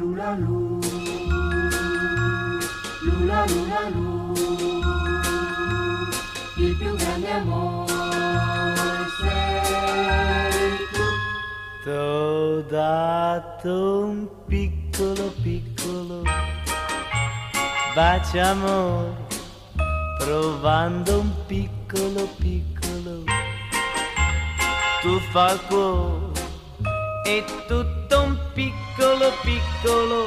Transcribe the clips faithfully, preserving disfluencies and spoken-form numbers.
lula lu, lula lula lu, il più grande amore sei tu. T'ho dato un piccolo piccolo bacio amore, provando un piccolo piccolo tuffo al cuore, e tutto un piccolo piccolo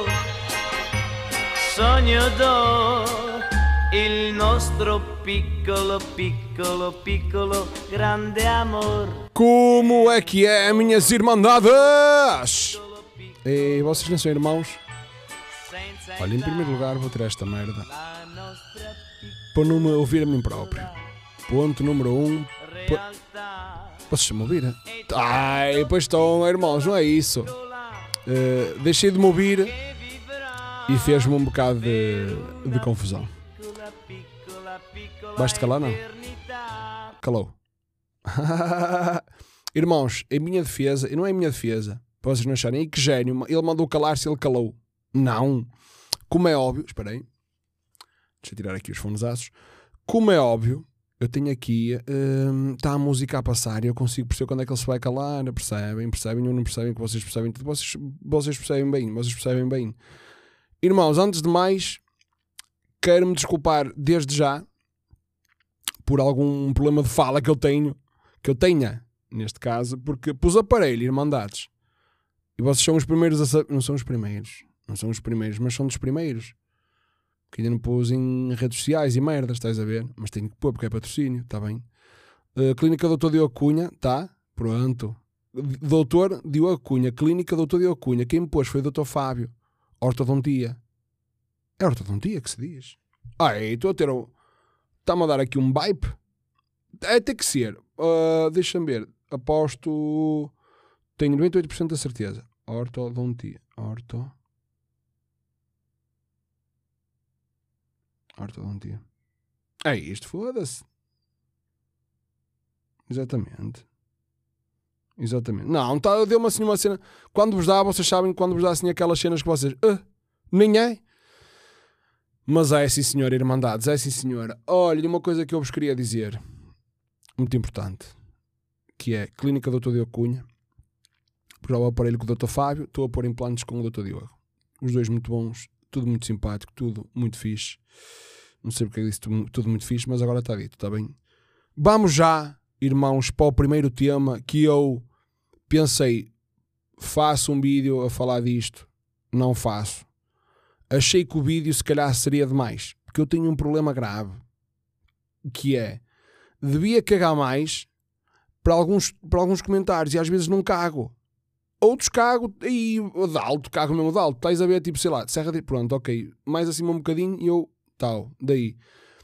sogno do, il nostro piccolo piccolo piccolo grande amor. Como é que é, minhas irmandades? E vocês não são irmãos? Olha, em primeiro lugar vou tirar esta merda para não me ouvir a mim próprio. Ponto número um. Po... Vocês me ouviram? Ai, pois estão, irmãos, não é isso. Uh, deixei de me ouvir e fez-me um bocado de, de confusão. Vais-te calar, não? Calou. Irmãos, em minha defesa, e não é em minha defesa, para vocês não acharem, e que gênio, ele mandou calar-se, ele calou. Não. Como é óbvio, espera aí, deixa eu tirar aqui os fonesaços. Como é óbvio, eu tenho aqui, está hum, a música a passar e eu consigo perceber quando é que ele se vai calar, percebem, percebem ou não percebem, que vocês percebem tudo, vocês, vocês percebem bem, vocês percebem bem. Irmãos, antes de mais, quero-me desculpar desde já por algum problema de fala que eu tenho, que eu tenha, neste caso, porque pus aparelho, irmandades, e vocês são os primeiros a saber, não são os primeiros, não são os primeiros, mas são dos primeiros, que ainda não pus em redes sociais e merdas, estás a ver? Mas tenho que pôr porque é patrocínio, está bem? Uh, Clínica doutor Diogo Cunha, tá? Pronto. doutor Diogo Cunha, Clínica doutor Diogo Cunha, quem me pôs foi o doutor Fábio, ortodontia. É ortodontia que se diz. Ai, estou a ter um... Está-me a dar aqui um bipe? É, tem que ser. Uh, Deixa-me ver. Aposto... Tenho noventa e oito por cento da certeza. Ortodontia. Orto... Ortodontia. É isto, foda-se. Exatamente. Exatamente. Não, tá, deu-me assim uma cena. Quando vos dá, vocês sabem, quando vos dá assim aquelas cenas que vocês... Uh, nem é. Mas é sim, senhora, irmandades. É sim, senhora. Olha, uma coisa que eu vos queria dizer. Muito importante. Que é Clínica doutor Diogo Cunha. Por já o aparelho com o doutor Fábio. Estou a pôr implantes com o doutor Diogo. Os dois muito bons. Tudo muito simpático. Tudo muito fixe. Não sei porque eu disse tudo, tudo muito fixe, mas agora está dito, está bem? Vamos já, irmãos, para o primeiro tema que eu pensei, faço um vídeo a falar disto, não faço. Achei que o vídeo se calhar seria demais, porque eu tenho um problema grave, que é, devia cagar mais para alguns, para alguns comentários, e às vezes não cago. Outros cago, e de alto, cago mesmo de alto, estás a ver, tipo, sei lá, serra de... Pronto, ok, mais acima um bocadinho e eu... Tal, daí.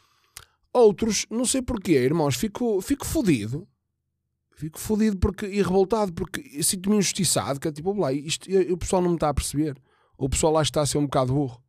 Outros, não sei porquê, irmãos, fico, fico fodido. Fico fodido porque, e revoltado porque sinto-me injustiçado, que é tipo, lá, isto, o pessoal não me está a perceber. O pessoal lá está a ser um bocado burro.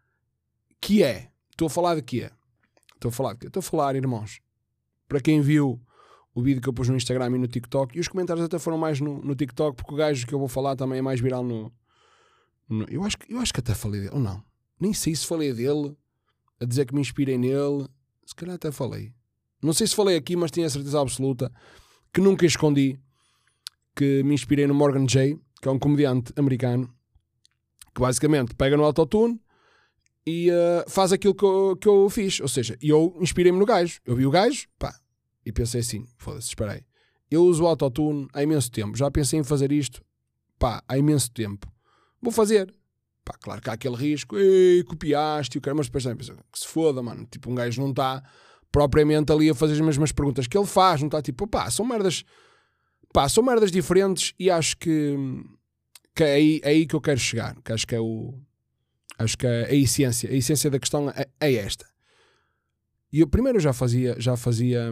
Que é? Estou a falar de quê? Estou a falar de quê? Estou a falar, irmãos. Para quem viu o vídeo que eu pus no Instagram e no TikTok, e os comentários até foram mais no, no TikTok, porque o gajo que eu vou falar também é mais viral no... no eu, acho, eu acho que até falei dele, ou não? Nem sei se falei dele... a dizer que me inspirei nele, se calhar até falei. Não sei se falei aqui, mas tenho a certeza absoluta que nunca escondi que me inspirei no Morgan Jay, que é um comediante americano, que basicamente pega no autotune e uh, faz aquilo que eu, que eu fiz. Ou seja, eu inspirei-me no gajo. Eu vi o gajo, pá, e pensei assim, foda-se, espera aí. Eu uso o autotune há imenso tempo. Já pensei em fazer isto, pá, há imenso tempo. Vou fazer. Pá, claro que há aquele risco, ei, copiaste, o cara, mas depois também que se foda, mano, tipo, um gajo não está propriamente ali a fazer as mesmas perguntas que ele faz, não está tipo, pá, são merdas, pá, são merdas diferentes e acho que, que é, aí, é aí que eu quero chegar, que acho que é o, acho que é a essência, a essência da questão é, é esta. E eu primeiro já fazia, já fazia,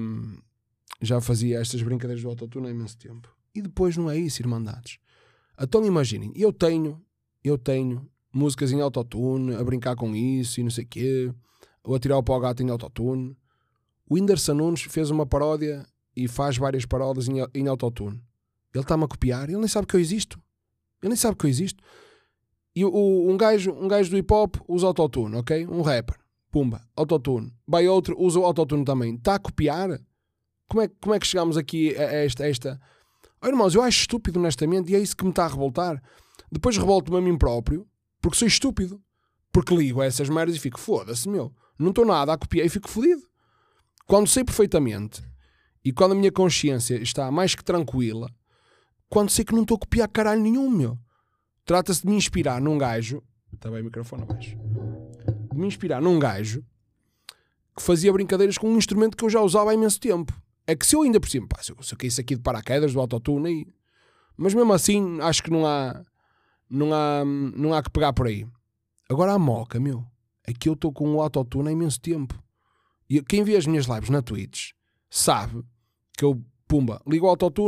já fazia estas brincadeiras do autotune há imenso tempo, e depois não é isso, irmandades. Então imaginem, eu tenho, eu tenho, músicas em autotune, a brincar com isso e não sei o quê, ou a tirar o pau ao gato em autotune. O Whindersson Nunes fez uma paródia e faz várias paródias em, em autotune. Ele está-me a copiar, ele nem sabe que eu existo. Ele nem sabe que eu existo. E o, um, gajo, um gajo do hip hop usa autotune, ok? Um rapper, pumba, autotune. Vai outro, usa o autotune também. Está a copiar? Como é, como é que chegamos aqui a, a esta... A esta... Oh, irmãos, eu acho estúpido, honestamente, e é isso que me está a revoltar. Depois revolto-me a mim próprio, porque sou estúpido. Porque ligo a essas merdas e fico, foda-se, meu, não estou nada a copiar e fico fodido. Quando sei perfeitamente, e quando a minha consciência está mais que tranquila, quando sei que não estou a copiar caralho nenhum, meu. Trata-se de me inspirar num gajo, está bem o microfone abaixo, de me inspirar num gajo que fazia brincadeiras com um instrumento que eu já usava há imenso tempo. É que se eu ainda por cima, pá, se eu, se eu caísse aqui de paraquedas do autotune aí, mas mesmo assim acho que não há, não há, não há que pegar por aí. Agora a moca, meu, é que eu estou com o autotune há imenso tempo. E quem vê as minhas lives na Twitch sabe que eu, pumba, ligo o autotune,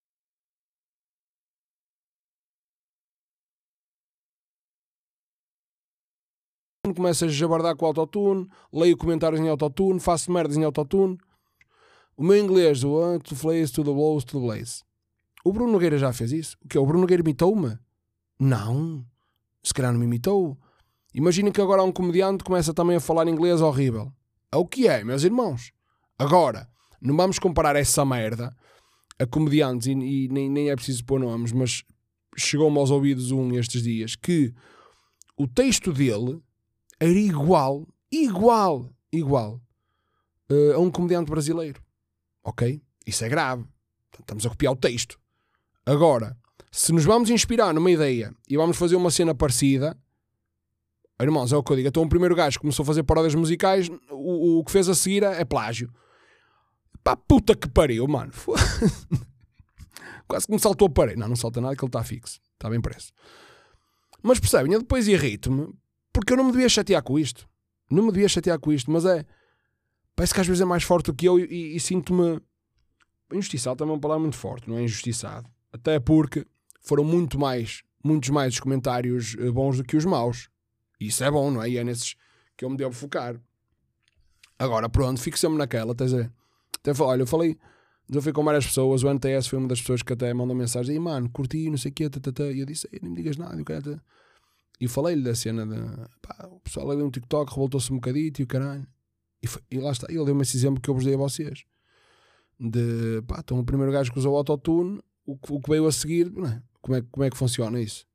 começo a jabardar com o autotune, leio comentários em autotune, faço merdas em autotune. O meu inglês, do one to place, to the blows, to the blaze. O Bruno Nogueira já fez isso? O que? O Bruno Nogueira imitou-me? Não. Se calhar não me imitou. Imaginem que agora um comediante começa também a falar inglês horrível. É o que é, meus irmãos. Agora, não vamos comparar essa merda a comediantes, e, e nem, nem é preciso pôr nomes, mas chegou-me aos ouvidos um estes dias, que o texto dele era igual, igual, igual uh, a um comediante brasileiro. Ok? Isso é grave. Estamos a copiar o texto. Agora, se nos vamos inspirar numa ideia e vamos fazer uma cena parecida, irmãos, é o que eu digo. Então o primeiro gajo que começou a fazer paródias musicais, o, o que fez a seguir é plágio. Pá, puta que pariu, mano. Quase que me saltou a parede. Não, não salta nada, que ele está fixo. Está bem preso. Mas percebem, eu depois irrito-me, porque eu não me devia chatear com isto. Não me devia chatear com isto, mas é... Parece que às vezes é mais forte do que eu e, e, e sinto-me... Injustiçado também é uma palavra muito forte, não é injustiçado. Até porque foram muito mais, muitos mais os comentários bons do que os maus. E isso é bom, não é? E é nesses que eu me devo focar. Agora, pronto, fico sempre naquela, estás a ver? Até, olha, eu falei, eu fui com várias pessoas, o N T S foi uma das pessoas que até mandou mensagem, e mano, curti, não sei o quê, tata, e eu disse, nem me digas nada, eu quero... E falei-lhe da cena de, pá, o pessoal ali no TikTok revoltou-se um bocadito e o caralho. E, foi, e lá está, ele deu-me esse exemplo que eu vos dei a vocês. De, pá, então o primeiro gajo que usou o autotune, o, o que veio a seguir, não é? Como, é, como é que funciona isso?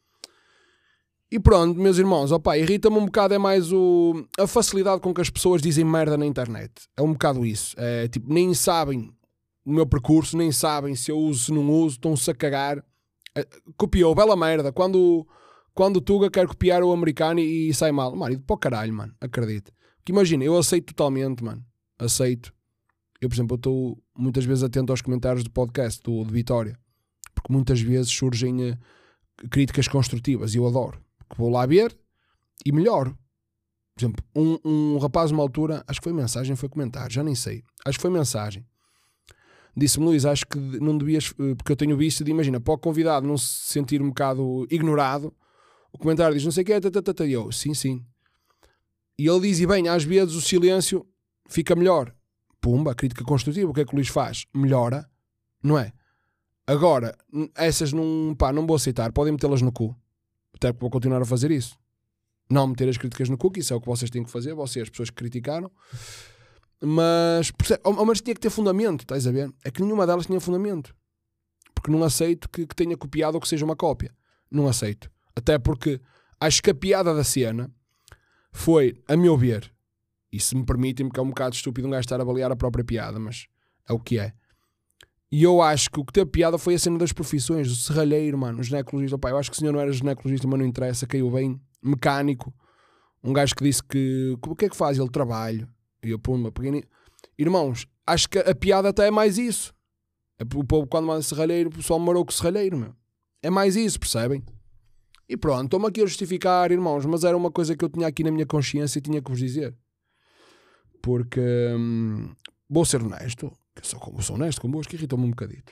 E pronto, meus irmãos, opá, irrita-me um bocado, é mais o, a facilidade com que as pessoas dizem merda na internet. É um bocado isso. É tipo, nem sabem o meu percurso, nem sabem se eu uso, se não uso, estão-se a cagar. É, copiou, bela merda. Quando, quando o Tuga quer copiar o americano e, e sai mal. Mano, e para o caralho, mano, acredito. Porque imagina, eu aceito totalmente, mano. Aceito. Eu, por exemplo, eu estou muitas vezes atento aos comentários do podcast do, de Vitória. Porque muitas vezes surgem uh, críticas construtivas e eu adoro. Porque vou lá ver e melhoro. Por exemplo, um, um rapaz uma altura, acho que foi mensagem, foi comentário, já nem sei. Acho que foi mensagem. Disse-me, Luís, acho que não devias, porque eu tenho visto de, imagina, para o convidado não se sentir um bocado ignorado, o comentário diz, não sei o que é, tatatata, e eu, sim, sim. E ele diz, e bem, às vezes o silêncio fica melhor. Pumba, crítica construtiva, o que é que o Luís faz? Melhora, não é? Agora, essas não, pá, não vou aceitar, podem metê-las no cu. Até porque vou continuar a fazer isso. Não meter as críticas no cu, que isso é o que vocês têm que fazer, vocês, as pessoas que criticaram. Mas, mas tinha que ter fundamento, estás a ver? É que nenhuma delas tinha fundamento. Porque não aceito que, que tenha copiado ou que seja uma cópia. Não aceito. Até porque acho que a piada da cena foi, a meu ver, e se me permitem, porque é um bocado estúpido um gajo estar a avaliar a própria piada, mas é o que é. E eu acho que o que teve piada foi a cena das profissões, do serralheiro, mano, o ginecologista. Opa, eu acho que o senhor não era ginecologista, mas não interessa, caiu bem. Mecânico, um gajo que disse que, o que é que faz? Ele trabalho. E eu, pumba, peguei. Irmãos, acho que a piada até é mais isso. O povo, quando manda serralheiro, o pessoal marou com o serralheiro, meu. É mais isso, percebem? E pronto, estou-me aqui a justificar, irmãos, mas era uma coisa que eu tinha aqui na minha consciência e tinha que vos dizer. Porque hum, vou ser honesto, que sou, sou honesto convosco, irritou-me um bocadito.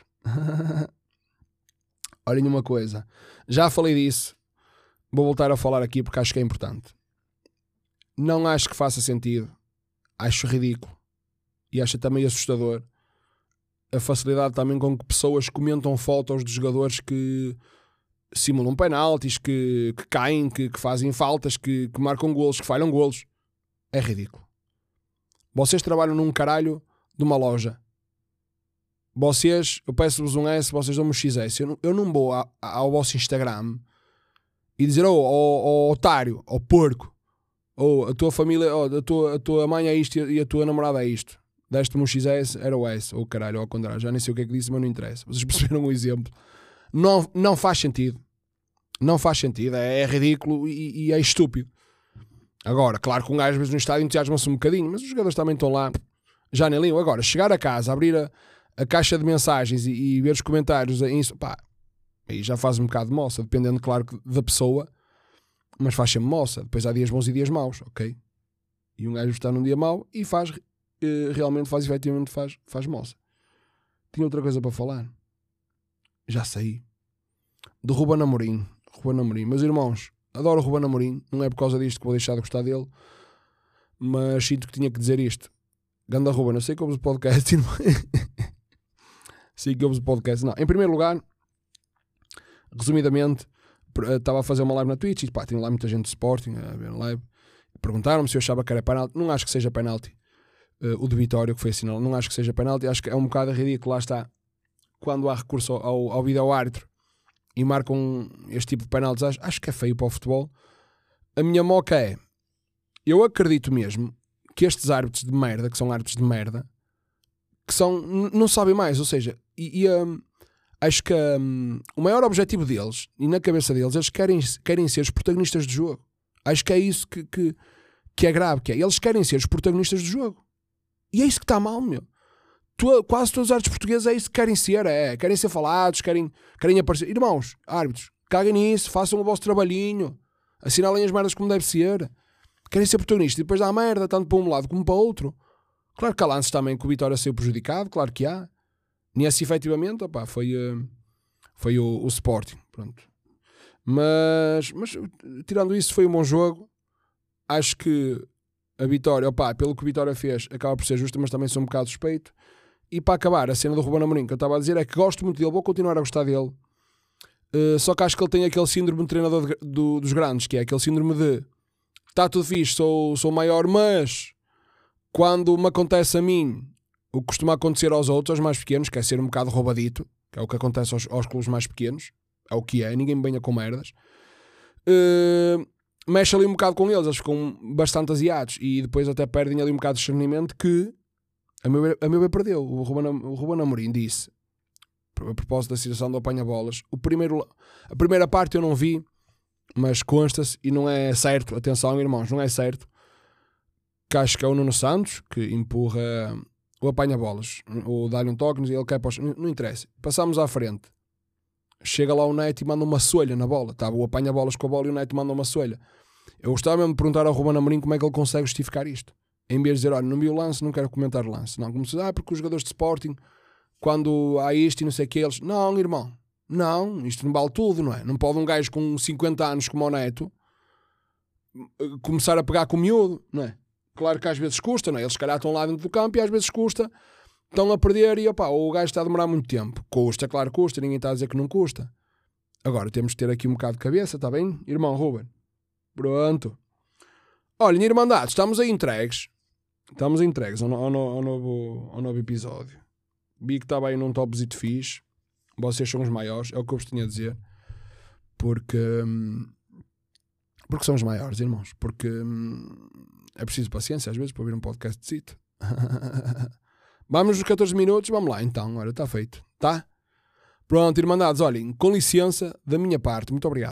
Olhem uma coisa, já falei disso, vou voltar a falar aqui porque acho que é importante. Não acho que faça sentido, acho ridículo e acho também assustador a facilidade também com que pessoas comentam fotos de jogadores que simulam penaltis, que, que caem, que, que fazem faltas, que, que marcam golos, que falham golos. É ridículo. Vocês trabalham num caralho de uma loja. Vocês, eu peço-vos um S, vocês dão-me um X S. Eu não, eu não vou a, a, ao vosso Instagram e dizer, oh, oh, oh otário, oh porco, ou oh, a tua família, oh, a, tua, a tua mãe é isto e a tua namorada é isto. Deste-me um X S, era o S, ou oh, caralho, ou ao contrário, já nem sei o que é que disse, mas não interessa. Vocês perceberam o exemplo. Não, não faz sentido. Não faz sentido, é, é ridículo e, e é estúpido. Agora, claro que um gajo às vezes no estádio entusiasma-se um bocadinho, mas os jogadores também estão lá, já nem liam. Agora, chegar a casa, abrir a, a caixa de mensagens e, e ver os comentários, isso, pá, aí já faz um bocado de moça, dependendo, claro, da pessoa, mas faz sempre moça. Depois há dias bons e dias maus, ok? E um gajo está num dia mau e faz, eh, realmente faz, efetivamente faz, faz moça. Tinha outra coisa para falar. Já saí. Do Ruben Amorim. Ruben Amorim. Meus irmãos, adoro o Ruben Amorim. Não é por causa disto que vou deixar de gostar dele, mas sinto que tinha que dizer isto. Ganda Ruben, eu sei que ouves o podcast. sei que ouves o podcast. Não, em primeiro lugar, resumidamente, estava a fazer uma live na Twitch e pá, tinha lá muita gente de Sporting a ver a live. Perguntaram-me se eu achava que era penalti. Não acho que seja penalti. Uh, o de Vitória que foi assinalado, não acho que seja penalti. Acho que é um bocado ridículo. Lá está, quando há recurso ao, ao vídeo árbitro e marcam este tipo de penaltis, acho, acho que é feio para o futebol. A minha moca é, eu acredito mesmo que estes árbitros de merda, que são árbitros de merda, que são, não sabem mais, ou seja, e, e um, acho que um, o maior objetivo deles, e na cabeça deles, eles querem, querem ser os protagonistas do jogo. Acho que é isso que, que, que é grave, que é, eles querem ser os protagonistas do jogo. E é isso que está mal, meu. Tu, quase todos os árbitros portugueses é isso que querem ser, é, querem ser falados, querem, querem aparecer. Irmãos, árbitros, caguem nisso, façam o vosso trabalhinho, assinalem as merdas como deve ser. Querem ser protagonistas e depois dá merda, tanto para um lado como para o outro. Claro que há lances também que o Vitória saiu prejudicado, claro que há. Nesse, efetivamente, opá, foi, uh, foi o, o Sporting, pronto. Mas, mas, tirando isso, foi um bom jogo. Acho que a Vitória, opá, pelo que o Vitória fez, acaba por ser justa, mas também sou um bocado suspeito. E para acabar, a cena do Ruben Amorim que eu estava a dizer é que gosto muito dele, vou continuar a gostar dele. Uh, só que acho que ele tem aquele síndrome de treinador de, do, dos grandes, que é aquele síndrome de está tudo fixe, sou, sou maior, mas quando me acontece a mim o que costuma acontecer aos outros, aos mais pequenos, que é ser um bocado roubadito, que é o que acontece aos, aos clubes mais pequenos, é o que é, ninguém me venha com merdas, uh, mexe ali um bocado com eles, eles ficam bastante aziados e depois até perdem ali um bocado de discernimento que a meu ver, a meu ver perdeu. O Ruben, o Ruben Amorim disse, a propósito da situação do apanha-bolas, o primeiro, a primeira parte eu não vi, mas consta-se, e não é certo, atenção irmãos, não é certo, que acho que é o Nuno Santos que empurra o apanha-bolas, ou dá-lhe um toque e ele quer para os... não, não interessa, passamos à frente, chega lá o Neto e manda uma solha na bola, estava o apanha-bolas com a bola e o Neto manda uma solha. Eu gostava mesmo de perguntar ao Ruben Amorim como é que ele consegue justificar isto, em vez de dizer, olha, não vi o lance, não quero comentar o lance, não, como se diz, ah, porque os jogadores de Sporting, quando há isto e não sei o que, eles, não irmão, não, isto não vale tudo, não é? Não pode um gajo com cinquenta anos como o Neto começar a pegar com o miúdo, não é? Claro que às vezes custa, não é? Eles se calhar estão lá dentro do campo e às vezes custa, estão a perder e opá, o gajo está a demorar muito tempo. Custa, claro custa, ninguém está a dizer que não custa. Agora temos de ter aqui um bocado de cabeça, está bem? Irmão Ruben. Pronto. Olha, Irmandade, estamos aí entregues. Estamos entregues ao, ao, ao, novo, ao novo episódio. Vi que estava aí num topzito fixe. Vocês são os maiores, é o que eu vos tinha a dizer. Porque... Porque são os maiores, irmãos. Porque é preciso paciência, às vezes, para ouvir um podcast de sítio. Vamos nos catorze minutos, vamos lá, então. Olha, está feito. Tá? Pronto, Irmandades, olhem, com licença da minha parte. Muito obrigado.